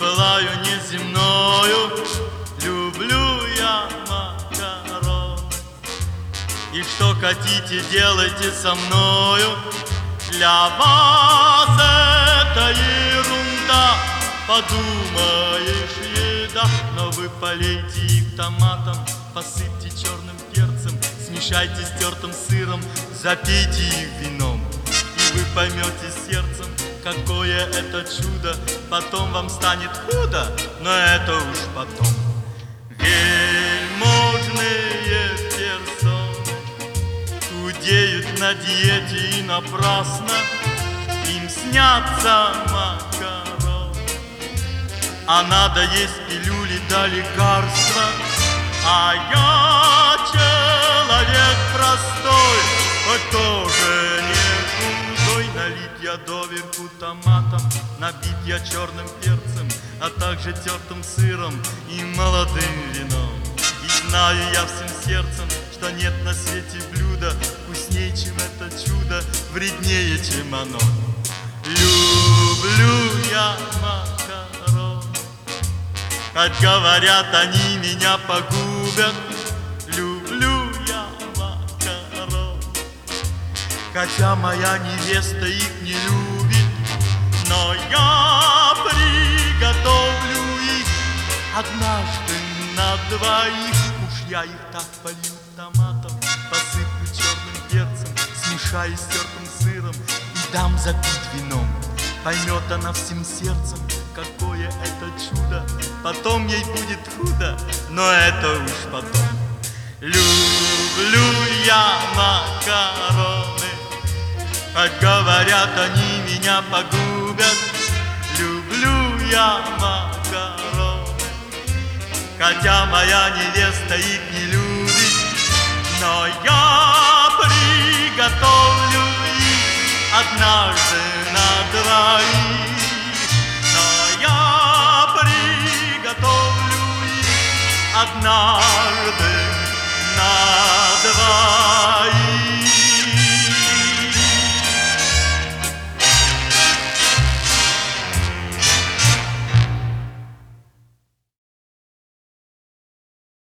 пылаю неземною, люблю я макароны. И что хотите, делайте со мною, для вас это ерунда. Подумаешь, еда, но вы полейте их томатом, посыпьте черным перцем, смешайте с тертым сыром, запейте их вином. И вы поймете сердцем, какое это чудо. Потом вам станет худо, но это уж потом. Вельможные персоны худеют на диете и напрасно. Им снятся макароны, а надо есть пилюли да лекарства. А я человек простой, хоть тоже не худой. Налить я доверху томатом, набить я черным перцем, а также тертым сыром и молодым вином. И знаю я всем сердцем, что нет на свете блюда вкуснее, чем это чудо, вреднее, чем оно. Люблю я макароны, хоть говорят, они меня погубят. Люблю я макароны, хотя моя невеста их не любит. Но я приготовлю их однажды на двоих. Уж я их так полью томатом, посыплю черным перцем, смешаю с тертым сыром и дам запить вином. Поймет она всем сердцем, какое это чудо. Потом ей будет худо, но это уж потом. Люблю я макароны, хоть говорят, они меня погубят. Люблю я макароны, хотя моя невеста их не любит. Но я приготовлю их однажды на двоих. Но я приготовлю их однажды